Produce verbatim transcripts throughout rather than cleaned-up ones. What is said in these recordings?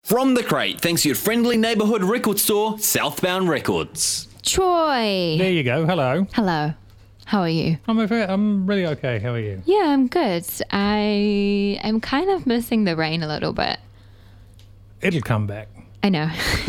From the crate, thanks to your friendly neighbourhood record store, Southbound Records. Troy. There you go. Hello. Hello. How are you? I'm okay. I'm really okay. How are you? Yeah, I'm good. I am kind of missing the rain a little bit. It'll come back. I know.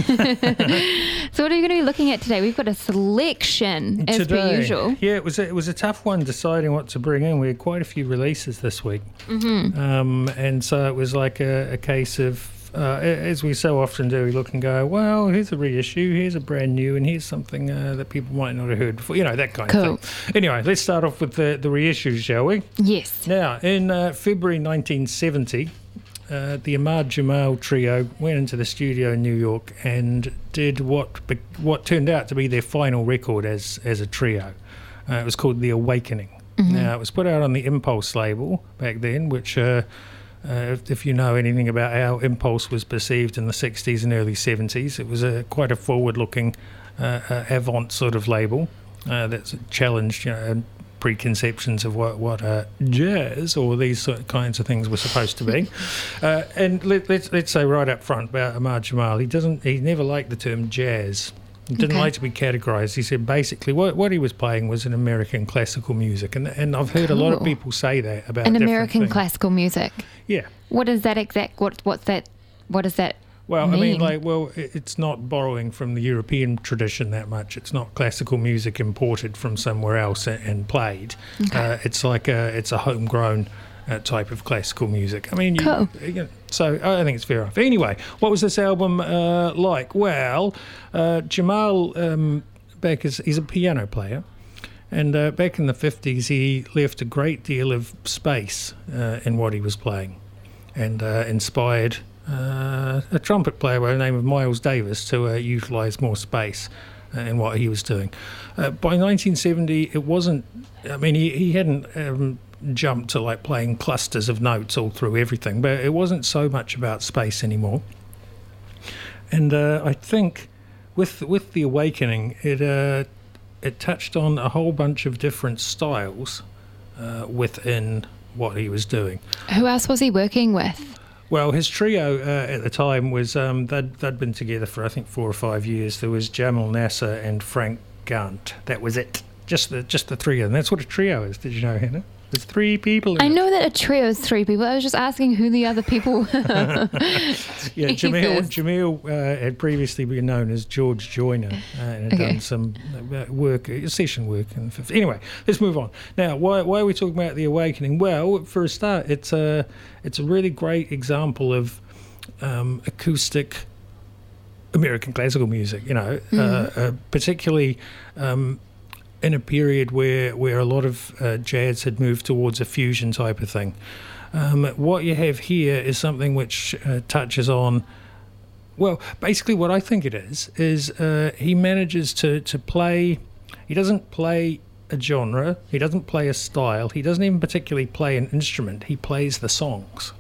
So what are you going to be looking at today? We've got a selection as Today, per usual. Yeah, it was a, it was a tough one deciding what to bring in. We had quite a few releases this week, Mm-hmm. um, and so it was like a, a case of. Uh, as we so often do, we look and go, well, here's a reissue, here's a brand new, and here's something uh, that people might not have heard before, you know, that kind Cool. of thing. Anyway, let's start off with the, the reissues, shall we? Yes. Now, in uh, February nineteen seventy, uh, the Ahmad Jamal Trio went into the studio in New York and did what be- what turned out to be their final record as, as a trio. Uh, it was called The Awakening. Mm-hmm. Now, it was put out on the Impulse label back then, which... Uh, Uh, if, if you know anything about how Impulse was perceived in the sixties and early seventies, it was a quite a forward-looking, uh, uh, avant sort of label uh, that challenged, you know, preconceptions of what what uh, jazz or these sort of kinds of things were supposed to be. Uh, and let, let's let's say right up front about Ahmad Jamal, he doesn't he never liked the term jazz. He didn't Okay. like to be categorised. He said basically what what he was playing was an American classical music, and and I've heard a lot of Cool. people say that about An different American things. classical music. Yeah. What is that exact? What what's that? What does that? Well, I mean, mean? like, well, i- it's not borrowing from the European tradition that much. It's not classical music imported from somewhere else and, and played. Okay. Uh, it's like a, it's a homegrown uh, type of classical music. I mean, you, Cool. you know, so I think it's fair enough. Anyway, what was this album uh, like? Well, uh, Jamal, um, back as he's a piano player. And uh, back in the fifties, he left a great deal of space uh, in what he was playing, and uh, inspired uh, a trumpet player by the name of Miles Davis to uh, utilise more space uh, in what he was doing. Uh, by nineteen seventy, it wasn't. I mean, he he hadn't um, jumped to like playing clusters of notes all through everything, but it wasn't so much about space anymore. And uh, I think with with the Awakening, it. Uh, It touched on a whole bunch of different styles uh, within what he was doing. Who else was he working with? Well, his trio uh, at the time was um, they'd, they'd been together for I think four or five years. There was Jamal Nasser and Frank Gant. That was it. Just the just the three of them. That's what a trio is. Did you know, Hannah? There's three people. In I it. know that a trio is three people. I was just asking who the other people were. Yeah, Jamil, Jesus. Jamil uh, had previously been known as George Joyner uh, and had Okay. done some uh, work, uh, session work. In the fifties. Anyway, let's move on. Now, why, why are we talking about The Awakening? Well, for a start, it's a, it's a really great example of um, acoustic American classical music, you know, Mm. uh, uh, particularly um, in a period where, where a lot of uh, jazz had moved towards a fusion type of thing. Um, what you have here is something which uh, touches on, well, basically what I think it is, is uh, he manages to, to play, he doesn't play a genre, he doesn't play a style, he doesn't even particularly play an instrument, he plays the songs.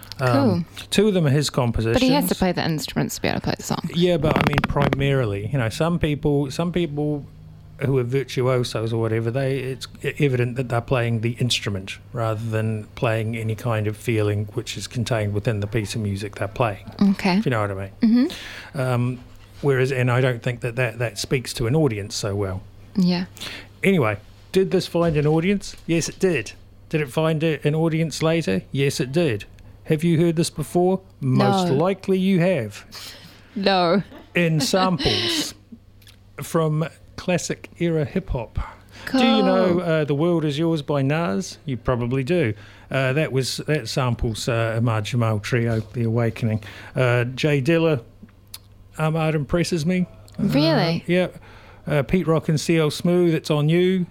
Um, two of them are his compositions. But he has to play the instruments to be able to play the song. Yeah, but I mean primarily, you know, some people, some people who are virtuosos or whatever, they it's evident that they're playing the instrument rather than playing any kind of feeling which is contained within the piece of music they're playing. Okay. If you know what I mean. Mm-hmm. Um, whereas, and I don't think that, that that speaks to an audience so well. Yeah. Anyway, did this find an audience? Yes, it did. Did it find a, an audience later? Yes, it did. Have you heard this before? Most No. likely you have. No. In samples from classic era hip hop. Do you know uh, "The World Is Yours" by Nas? You probably do. Uh, that was that samples uh, Ahmad Jamal Trio, "The Awakening." Uh, Jay Dilla, Ahmad Impresses Me. Really? Uh, yeah. Uh, Pete Rock and C L Smooth, "It's on You."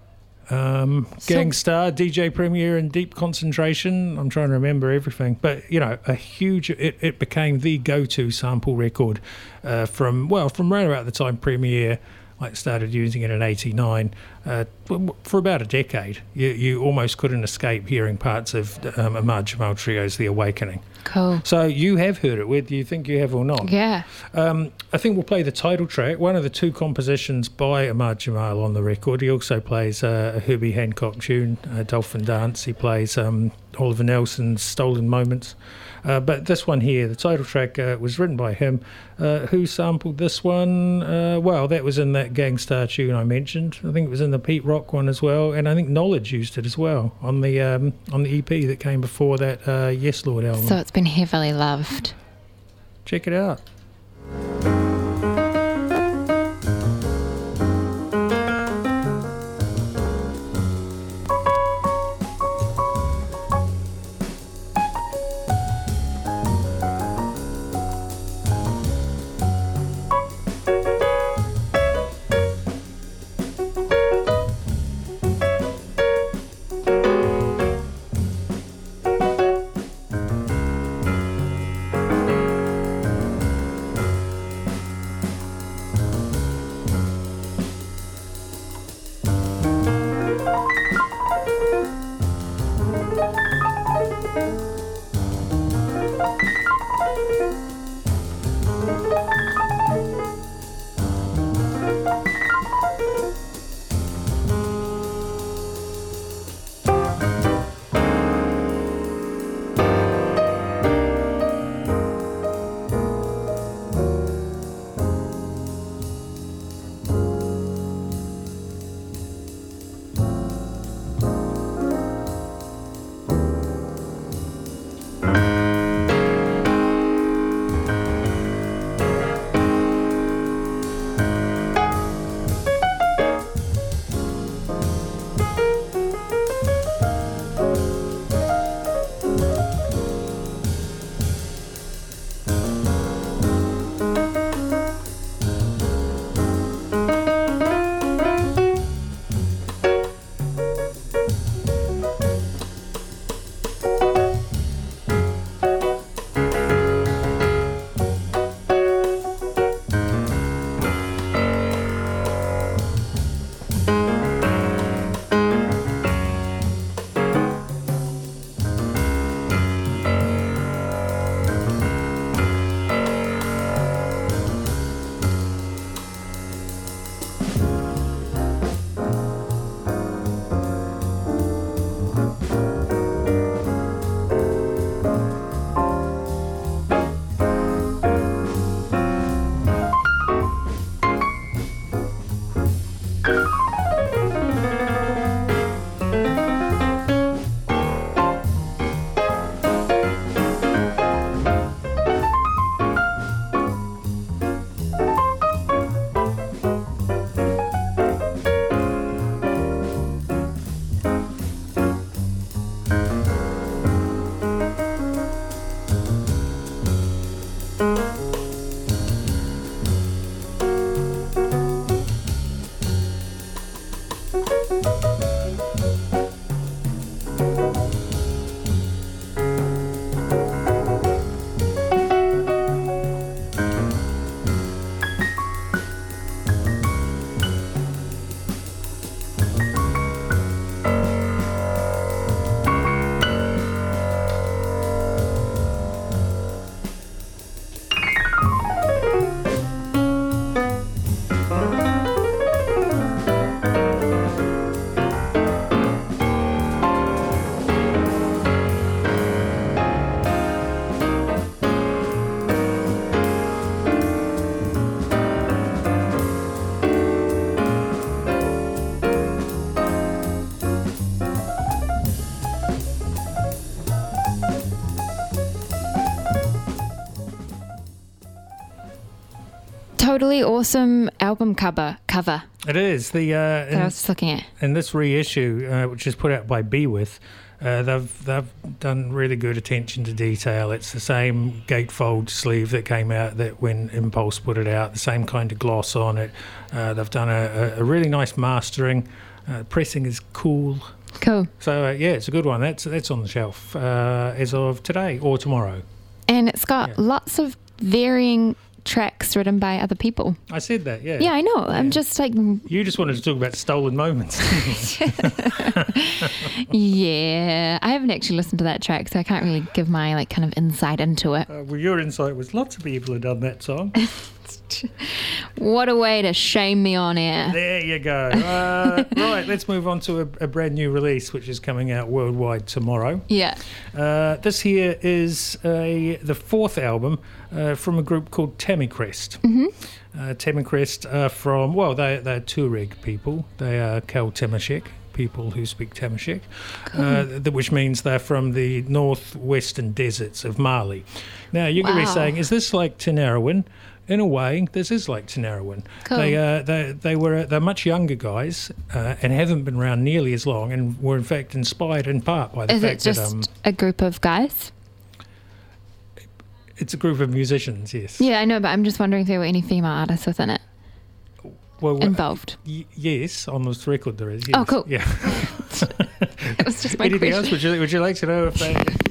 Um, So- Gangstar, D J Premier, and Deep Concentration. I'm trying to remember everything, but you know, a huge. It, it became the go-to sample record uh, from well, from right about the time Premier like started using it in eighty-nine. Uh, for about a decade, you you almost couldn't escape hearing parts of um, Ahmad Jamal Trio's "The Awakening." Cool. So you have heard it. Whether you think you have or not. Yeah. Um, I think we'll play the title track, one of the two compositions by Ahmad Jamal on the record. He also plays uh, a Herbie Hancock tune, uh, Dolphin Dance. He plays um, Oliver Nelson's Stolen Moments. Uh, but this one here, the title track, uh, was written by him. Uh, who sampled this one? Uh, well, that was in that Gangstar tune I mentioned. I think it was in the Pete Rock one as well, and I think Knowledge used it as well on the um, on the E P that came before that uh, Yes Lord album. So it's been heavily loved. Check it out. Totally awesome album cover. Cover. It is the uh, That in, I was just looking at. in this reissue, uh, which is put out by Be With. Uh, they've they've done really good attention to detail. It's the same gatefold sleeve that came out that when Impulse put it out. The same kind of gloss on it. Uh, they've done a, a, a really nice mastering. Uh, pressing is cool. Cool. So uh, yeah, it's a good one. That's that's on the shelf uh, as of today or tomorrow. And it's got Yeah. lots of varying tracks written by other people. I said that. Yeah. Yeah, I know. I'm Yeah. just like, You just wanted to talk about stolen moments. yeah. I haven't actually listened to that track, so I can't really give my like kind of insight into it. uh, well, your insight was lots of people have done that song. What a way to shame me on air. There you go. Uh, right, let's move on to a, a brand new release, which is coming out worldwide tomorrow. Yeah. Uh, this here is a, the fourth album uh, from a group called Tamicrest. Mm-hmm. Uh, Tamicrest are from, well, they, they're Tuareg people. They are Kel Tamashek, people who speak Tamashek, cool. uh, th- which means they're from the northwestern deserts of Mali. Now, you're wow. going to be saying, is this like Tinariwen? In a way, this is like Tinariwen. Cool. They, uh, they they were they're much younger guys uh, and haven't been around nearly as long, and were in fact inspired in part by the is fact it just that um, a group of guys? it's a group of musicians. Yes. Yeah, I know, but I'm just wondering if there were any female artists within it Well, involved. Y- yes, on this record there is. Oh, Yes. cool. Yeah. That was just my Anything question. else? Would you Would you like to know if they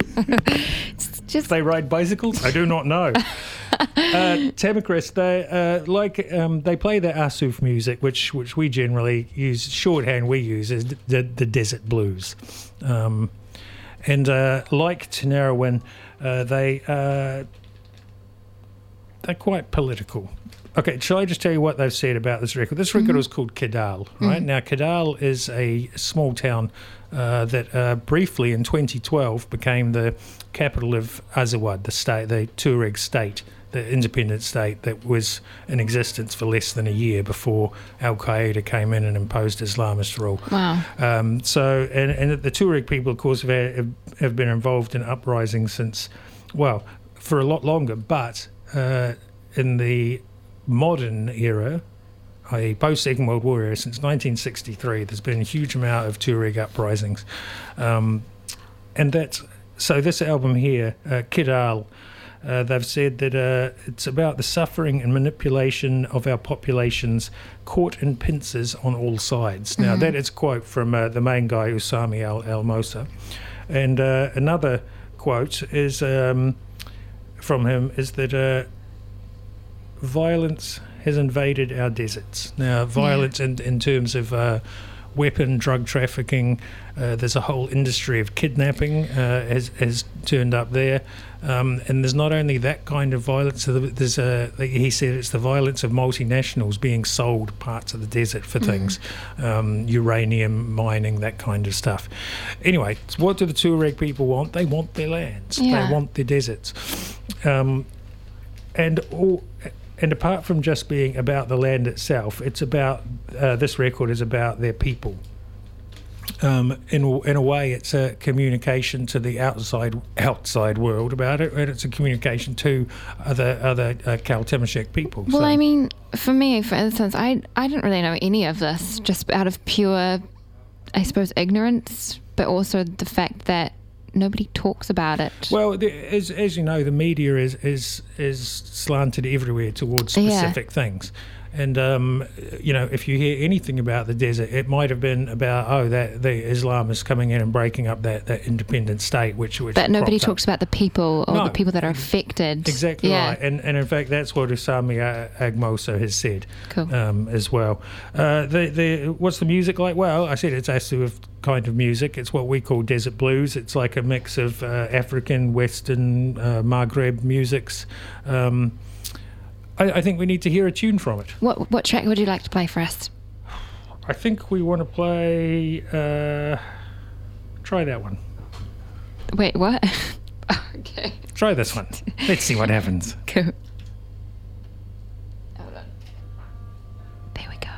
if Just they ride bicycles? I do not know. Uh, Tamicrest, they uh, like um, they play the Asuf music, which which we generally use shorthand. We use is the the desert blues, um, and uh, like Tinariwen, uh, they uh, they're quite political. Okay, shall I just tell you what they've said about this record? This record Mm-hmm. was called Kidal, right? Mm. Now, Kidal is a small town uh, that uh, briefly in twenty twelve became the capital of Azawad, the state, the Tuareg state, the independent state that was in existence for less than a year before Al-Qaeda came in and imposed Islamist rule. Wow. Um, so, and, and the Tuareg people, of course, have, have been involved in uprisings since, well, for a lot longer, but uh, in the modern era, a post-Second World War era, since nineteen sixty-three, there's been a huge amount of Tuareg uprisings. Um, and that's, so this album here, uh, Kidal, uh, they've said that uh, it's about the suffering and manipulation of our populations caught in pincers on all sides. Now, Mm-hmm. that is a quote from uh, the main guy, Usami Al, Al Mosa. And uh, another quote is um, from him is that uh, violence has invaded our deserts. Now, violence yeah. in, in terms of uh, weapon, drug trafficking, uh, there's a whole industry of kidnapping uh, has, has turned up there. Um, and there's not only that kind of violence, there's a, he said it's the violence of multinationals being sold parts of the desert for mm. things, um, uranium mining, that kind of stuff. Anyway, so what do the Tuareg people want? They want their lands. Yeah. They want their deserts. Um, and all... And apart from just being about the land itself, it's about, uh, this record is about their people. Um, in, in a way, it's a communication to the outside outside world about it, and it's a communication to other other uh, Kel Tamashek people. Well, so. I mean, for me, for instance, I I didn't really know any of this, just out of pure, I suppose, ignorance, but also the fact that nobody talks about it. Well, the, as as you know, the media is is is slanted everywhere towards specific yeah. things, and um, you know, if you hear anything about the desert, it might have been about oh, that the Islamists coming in and breaking up that, that independent state, which which. But nobody talks up. about the people or no, the people that are affected. Exactly yeah. right, and and in fact, that's what Usami Agmoso has said cool. um, as well. Uh, the the what's the music like? Well, I said it's a sort of kind of music. It's what we call desert blues. It's like a mix of uh, African, Western, uh, Maghreb musics. Um, I, I think we need to hear a tune from it. What what track would you like to play for us? I think we want to play. Uh, try that one. Wait, what? Okay. Try this one. Let's see what happens. Cool. Hold on. There we go.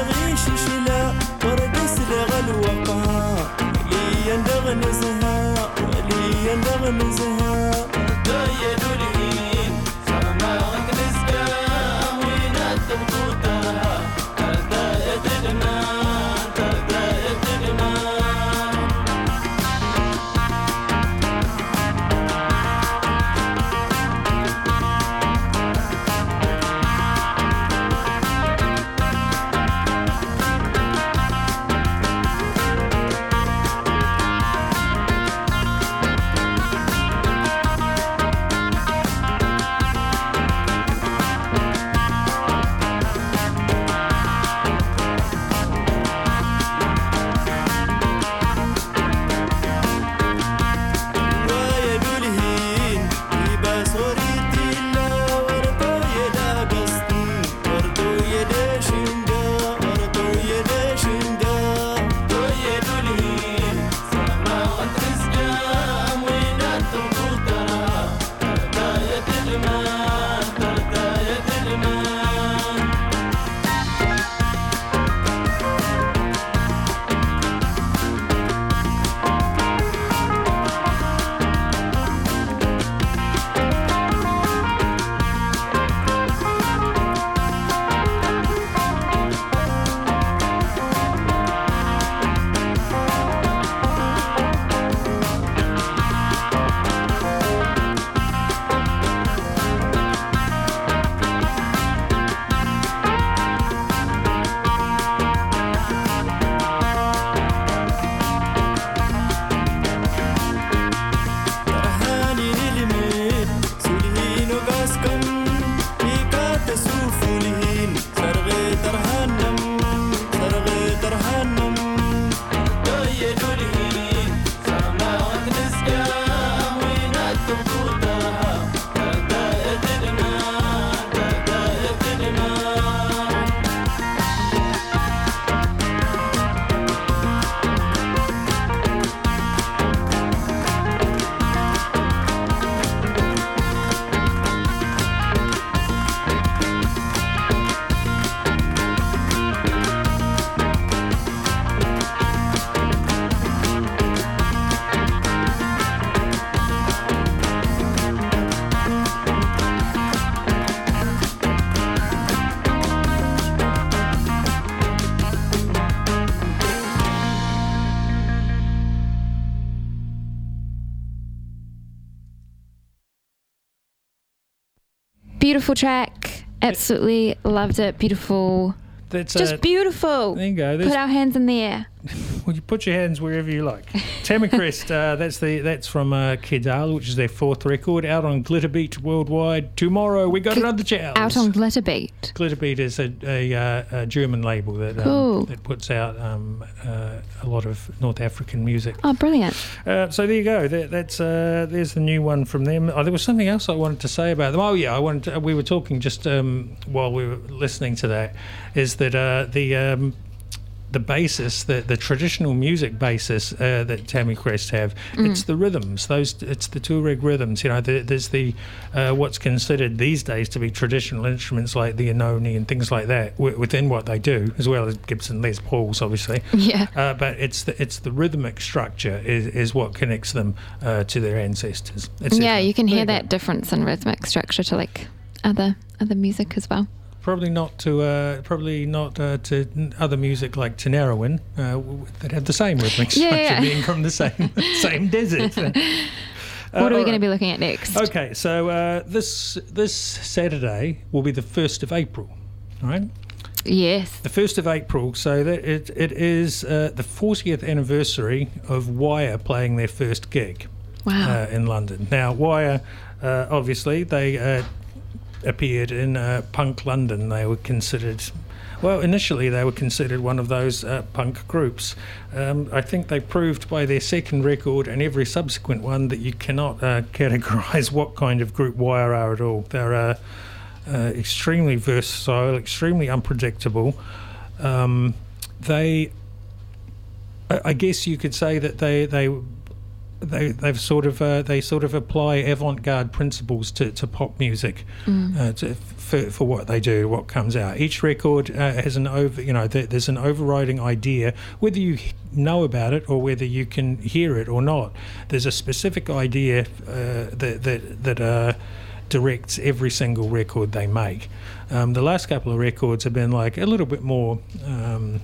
غيش شلا وردس لغل وقا لي يندغن زها ولي يندغن زها دايا دولين سما غنسكا وين التبطوطة تردايا تدما تردايا تدما Beautiful track. Absolutely loved it. Beautiful. That's Just uh, beautiful. There you go. There's, Put our hands in the air. well, you put your hands wherever you like. Tammy Crest. Uh, that's the that's from uh, Kedal, which is their fourth record, out on Glitterbeat worldwide. Tomorrow we got G- another challenge. Out on Glitterbeat. Glitterbeat is a, a, uh, a German label that um, Cool. that puts out um, uh, a lot of North African music. Oh, brilliant. Uh, so there you go. That, that's uh, there's the new one from them. Oh, there was something else I wanted to say about them. Oh yeah, I wanted. To, we were talking just um, while we were listening to that. Is that uh, the um, the basis, the the traditional music basis uh, that Tammy Crest have? Mm. It's the rhythms. Those it's the Tuareg rhythms. You know, the, there's the uh, what's considered these days to be traditional instruments like the Inoni and things like that w- within what they do, as well as Gibson Les Pauls, obviously. Yeah. Uh, but it's the it's the rhythmic structure is, is what connects them uh, to their ancestors. et cetera. Yeah, you can There hear go. that difference in rhythmic structure to like other other music as well. Probably not to uh, probably not uh, to n- other music like Tinariwen uh, w- that have the same rhythmic Yeah, structure, yeah. being from the same same desert. Uh, What are we all going to right. be looking at next? Okay, so uh, this this Saturday will be the first of April, all right? Yes. The first of April, so that it it is uh, the fortieth anniversary of Wire playing their first gig. Wow. uh, in London. Now, Wire, uh, obviously, they uh, appeared in uh, Punk London. They were considered, well, initially they were considered one of those uh, punk groups. Um, I think they proved by their second record and every subsequent one that you cannot uh, categorise what kind of group Wire are at all. They're uh, uh, extremely versatile, extremely unpredictable. Um, they, I I guess you could say that they they they they've sort of uh, they sort of apply avant-garde principles to, to pop music mm. uh, to, for for what they do, what comes out. Each record uh, has an over you know th- there's an overriding idea, whether you know about it or whether you can hear it or not. There's a specific idea uh, that that that uh, directs every single record they make. Um, the last couple of records have been like a little bit more. Um,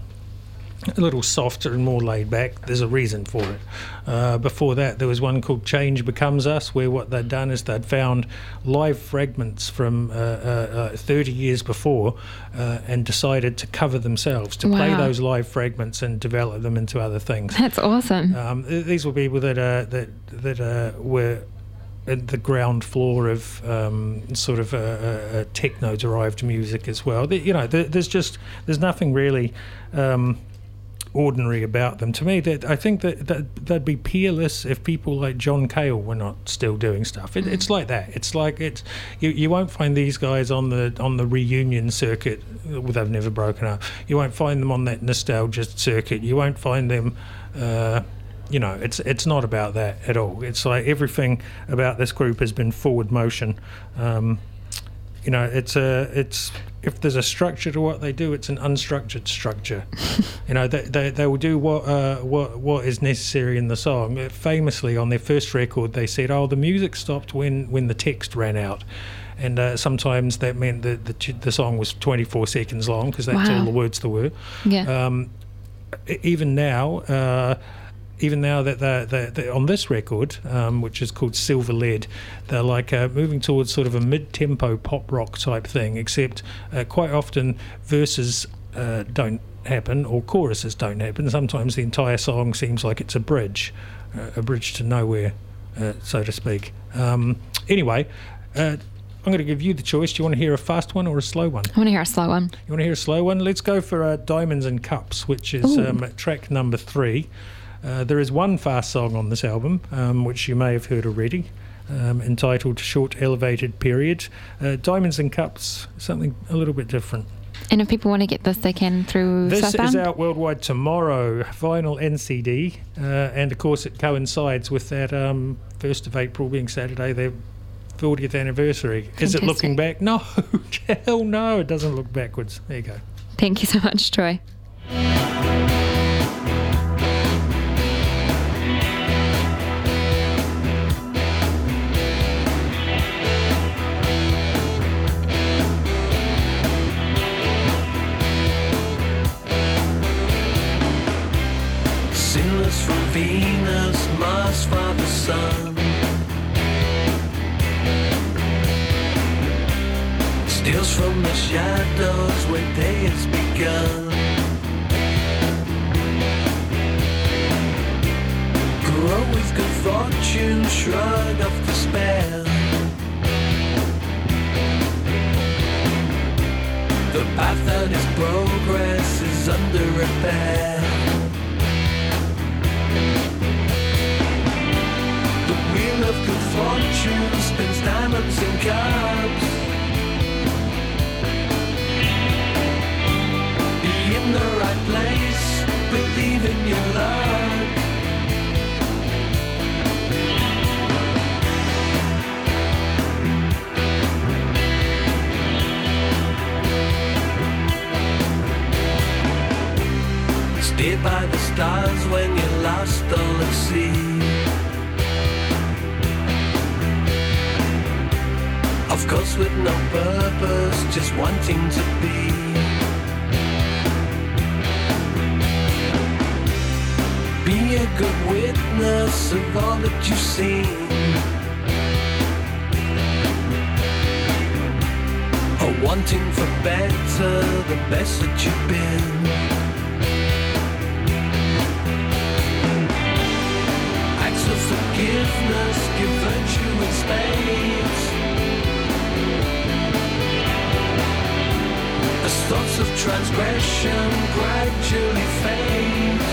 a little softer and more laid back. There's a reason for it. Uh, before that, there was one called Change Becomes Us, where what they'd done is they'd found live fragments from uh, uh, uh, thirty years before uh, and decided to cover themselves, to wow. play those live fragments and develop them into other things. That's awesome. Um, th- these were people that uh, that that uh, were at the ground floor of um, sort of a, a techno-derived music as well. The, you know, there, there's just there's nothing really Um, ordinary about them. To me, that I think that, that they'd be peerless if people like John Cale were not still doing stuff. It, it's like that. It's like it's you, you won't find these guys on the on the reunion circuit. They've never broken up. You won't find them on that nostalgia circuit. You won't find them. Uh, you know, it's it's not about that at all. It's like everything about this group has been forward motion. Um, you know, it's a it's. If there's a structure to what they do, it's an unstructured structure. You know, they, they they will do what uh, what what is necessary in the song. Uh, famously, on their first record, they said, "Oh, the music stopped when, when the text ran out," and uh, sometimes that meant that the the song was twenty-four seconds long because that's wow. all the words there were. Yeah. Um, even now. Uh, Even now that they're, they're, they're on this record, um, which is called Silver Lead, they're like uh, moving towards sort of a mid-tempo pop rock type thing, except uh, quite often verses uh, don't happen or choruses don't happen. Sometimes the entire song seems like it's a bridge, uh, a bridge to nowhere, uh, so to speak. Um, anyway, uh, I'm going to give you the choice. Do you want to hear a fast one or a slow one? I want to hear a slow one. You want to hear a slow one? Let's go for uh, Diamonds and Cups, which is um, track number three. Uh, there is one fast song on this album, um, which you may have heard already, um, entitled Short Elevated Period. Uh, Diamonds and Cups, something a little bit different. And if people want to get this, they can through This Southbound? is out worldwide tomorrow, vinyl and C D, uh, and of course it coincides with that um, first of April being Saturday, their fortieth anniversary. Fantastic. Is it looking back? No, hell no, it doesn't look backwards. There you go. Thank you so much, Troy. From Venus, Mars, Father, Son, steals from the shadows where day has begun. Grow with good fortune, shrug of despair. The path that is progress is under repair. Of good fortune spins diamonds and cups. Be in the right place, believe in your luck. Stay by the stars when you're lost all at sea. Of course with no purpose, just wanting to be. Be a good witness of all that you've seen. Or wanting for better, the best that you've been. Acts of forgiveness, give virtue in spades. As thoughts of transgression gradually fade,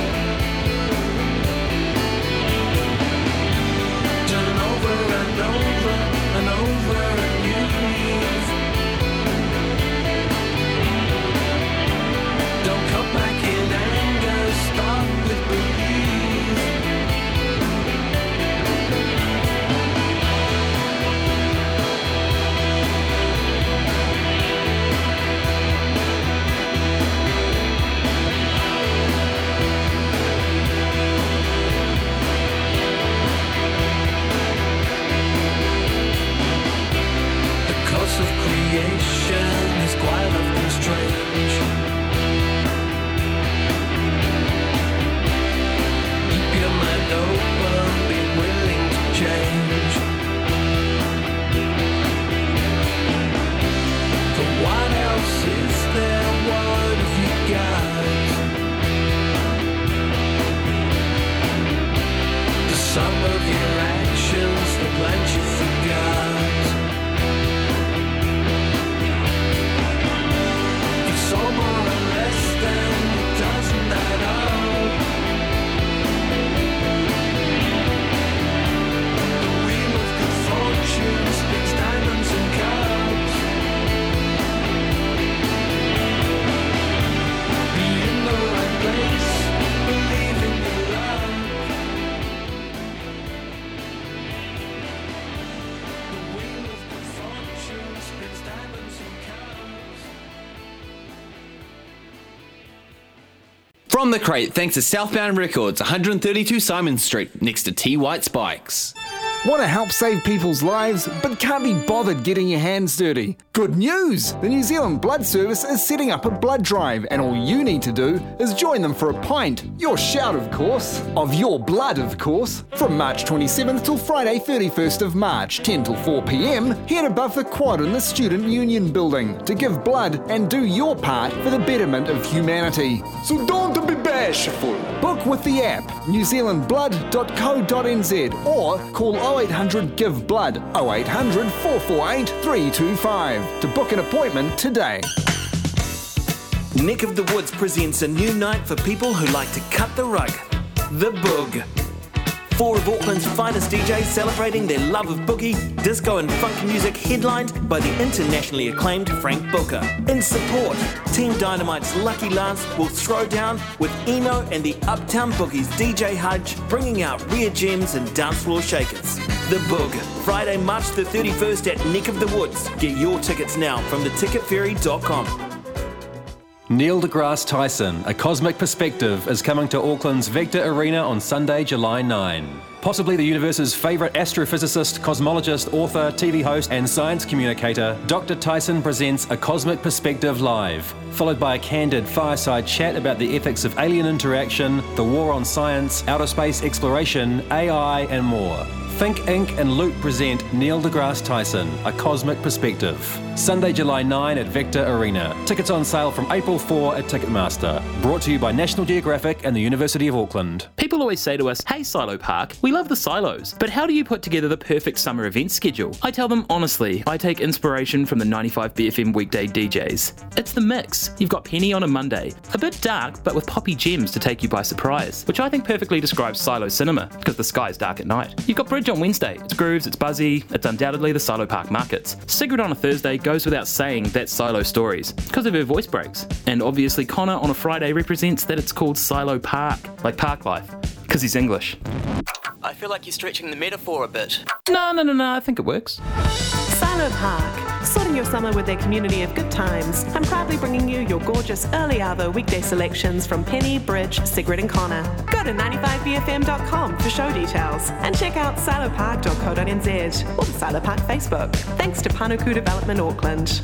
turn over and over and over and you leave. Don't From the crate, thanks to Southbound Records, one thirty-two Simon Street, next to T White Spikes. Want to help save people's lives, but can't be bothered getting your hands dirty? Good news! The New Zealand Blood Service is setting up a blood drive, and all you need to do is join them for a pint. Your shout, of course. Of your blood, of course. From March twenty-seventh till Friday thirty-first of March, ten till four p.m, head above the quad in the Student Union building to give blood and do your part for the betterment of humanity. So don't be bashful. Book with the app, new zealand blood dot co dot n z, or call oh eight hundred give blood, oh eight hundred, four four eight, three two five to book an appointment today. Neck of the Woods presents a new night for people who like to cut the rug. The Boog. Four of Auckland's finest D Js celebrating their love of boogie, disco and funk music, headlined by the internationally acclaimed Frank Booker. In support, Team Dynamite's Lucky Lance will throw down with Eno and the Uptown Boogie's D J Hudge, bringing out rare gems and dance floor shakers. The Boog, Friday, March the thirty-first at Neck of the Woods. Get your tickets now from the ticket ferry dot com. Neil deGrasse Tyson, A Cosmic Perspective, is coming to Auckland's Vector Arena on Sunday, July ninth. Possibly the universe's favourite astrophysicist, cosmologist, author, T V host and science communicator, Doctor Tyson presents A Cosmic Perspective Live, followed by a candid fireside chat about the ethics of alien interaction, the war on science, outer space exploration, A I and more. Think Incorporated and Loop present Neil deGrasse Tyson, A Cosmic Perspective. Sunday, July ninth at Vector Arena. Tickets on sale from April fourth at Ticketmaster. Brought to you by National Geographic and the University of Auckland. People always say to us, hey Silo Park, we love the silos, but how do you put together the perfect summer event schedule? I tell them honestly, I take inspiration from the ninety-five B F M weekday D Js. It's the mix. You've got Penny on a Monday, a bit dark but with poppy gems to take you by surprise, which I think perfectly describes Silo cinema, because the sky's dark at night. You've got Bridge on Wednesday, it's grooves, it's buzzy, it's undoubtedly the Silo Park markets. Sigrid on a Thursday goes without saying that's Silo Stories, because of her voice breaks. And obviously Connor on a Friday represents that it's called Silo Park, like park life, because he's English. I feel like you're stretching the metaphor a bit. No, no, no, no, I think it works. Silo Park, sorting your summer with their community of good times, and proudly bringing you your gorgeous early Arvo weekday selections from Penny, Bridge, Sigrid and Connor. Go to ninety-five b f m dot com for show details, and check out silo park dot co dot n z or the Silo Park Facebook. Thanks to Panuku Development Auckland.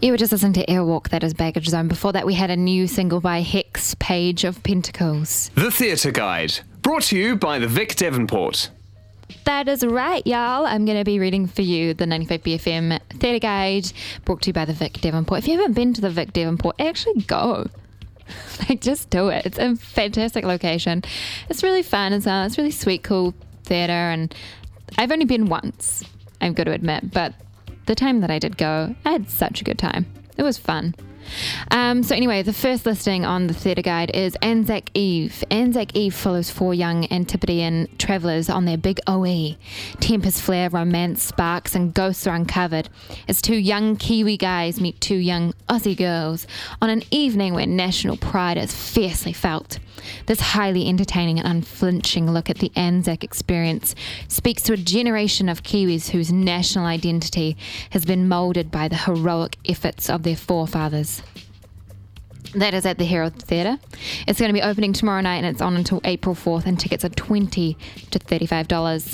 You were just listening to Airwalk, that is Baggage Zone. Before that, we had a new single by Hex, Page of Pentacles. The Theatre Guide, brought to you by the Vic Devonport. That is right, y'all. I'm going to be reading for you the ninety-five B F M Theatre Guide, brought to you by the Vic Devonport. If you haven't been to the Vic Devonport, actually go. Like, just do it. It's a fantastic location. It's really fun. It's, uh, it's really sweet, cool theatre, and I've only been once, I've got to admit, but the time that I did go, I had such a good time. It was fun. Um, so anyway, the first listing on the Theatre Guide is Anzac Eve. Anzac Eve follows four young Antipodean travellers on their big O E. Tempers flare, romance sparks, and ghosts are uncovered as two young Kiwi guys meet two young Aussie girls on an evening where national pride is fiercely felt. This highly entertaining and unflinching look at the Anzac experience speaks to a generation of Kiwis whose national identity has been moulded by the heroic efforts of their forefathers. That is at the Herald Theatre. It's going to be opening tomorrow night and it's on until April fourth, and tickets are twenty to thirty-five dollars.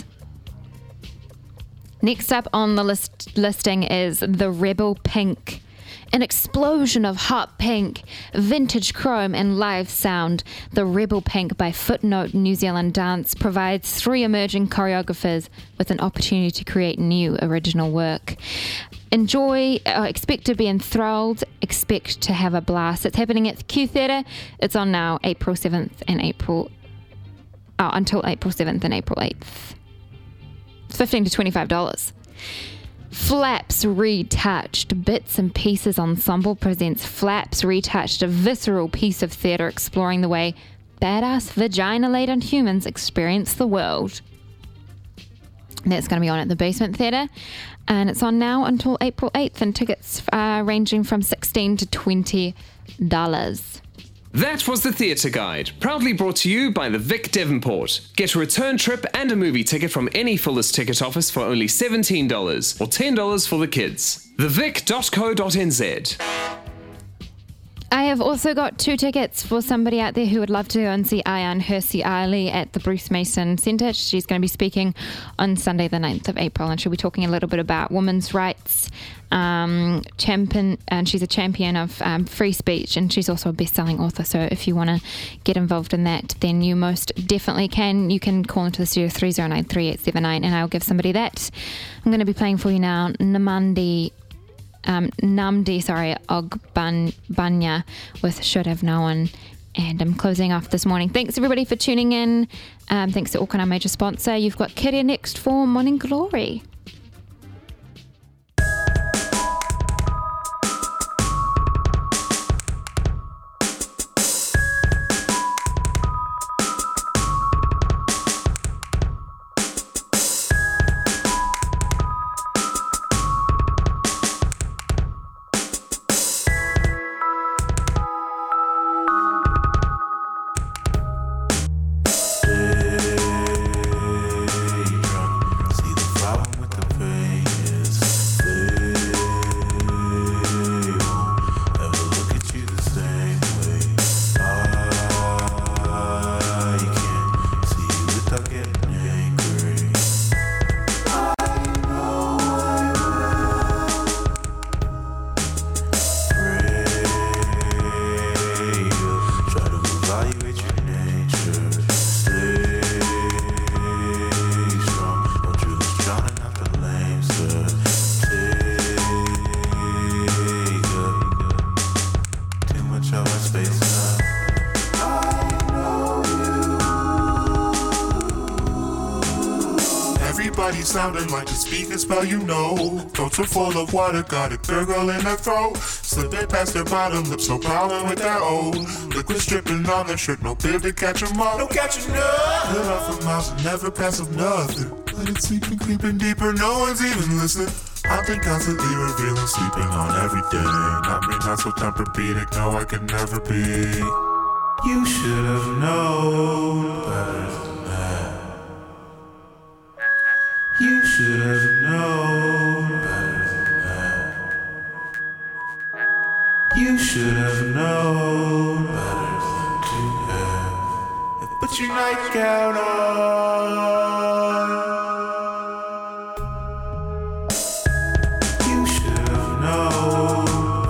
Next up on the list listing is The Rebel Pink. An explosion of hot pink, vintage chrome and live sound, The Rebel Pink by Footnote New Zealand Dance provides three emerging choreographers with an opportunity to create new original work. Enjoy, uh, expect to be enthralled, expect to have a blast. It's happening at the Q Theatre. It's on now, April seventh and April, oh, until April seventh and April eighth. It's fifteen to twenty-five dollars. Flaps Retouched. Bits and Pieces Ensemble presents Flaps Retouched, a visceral piece of theatre exploring the way badass vagina-laden humans experience the world. That's going to be on at the Basement Theatre, and it's on now until April eighth, and tickets are ranging from sixteen to twenty dollars. That was the Theatre Guide, proudly brought to you by the Vic Devonport. Get a return trip and a movie ticket from any Fuller's ticket office for only seventeen dollars, or ten dollars for the kids. the vic dot co dot n z. I have also got two tickets for somebody out there who would love to go and see Ayaan Hirsi Ali at the Bruce Mason Centre. She's going to be speaking on Sunday the ninth of April, and she'll be talking a little bit about women's rights, um, champion, and she's a champion of um, free speech, and she's also a best-selling author. So if you want to get involved in that, then you most definitely can. You can call into the studio three oh nine, three eight seven nine, and I'll give somebody that. I'm going to be playing for you now Namandi Um, Namdi, sorry, Ogbanya with Should Have Known. And I'm closing off this morning. Thanks everybody for tuning in. Um, thanks to Auckland, our major sponsor. You've got Kiria next for Morning Glory. Sounding like the speaking spell, you know. Throats are full of water, got a gurgle in her throat. Slipping past her bottom lip, so prowling with that old liquid dripping on her shirt, no bib to catch 'em up. No catching up. Put off for miles and never pass of nothing. Let it seep and creeping deeper, no one's even listening. I've been constantly revealing, sleeping on every day. Not me, not so Tempur-Pedic, no, I could never be. You should have known better than that. You should have known better than that. You should have known better than to have. Put your nightgown on. You should have known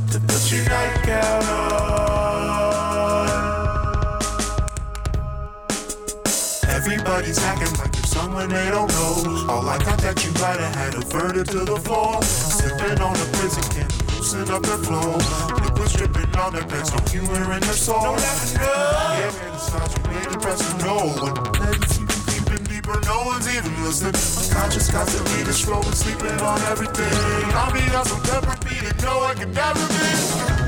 to put your nightgown on. Everybody's acting like you're someone they don't know. All I got that you might have had averted to the floor. Sipping on a prison can loosen up their flow. Liquid dripping on their beds, no humor in their soul. No laughing, no. Yeah, man, it's not you made the best of no one. Let's see you deep deeper, no one's even listening. Unconscious, constantly destroying, sleeping on everything. I'll be on some pepper beat and no I can never be.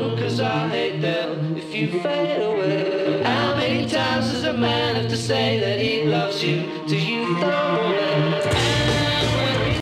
Say that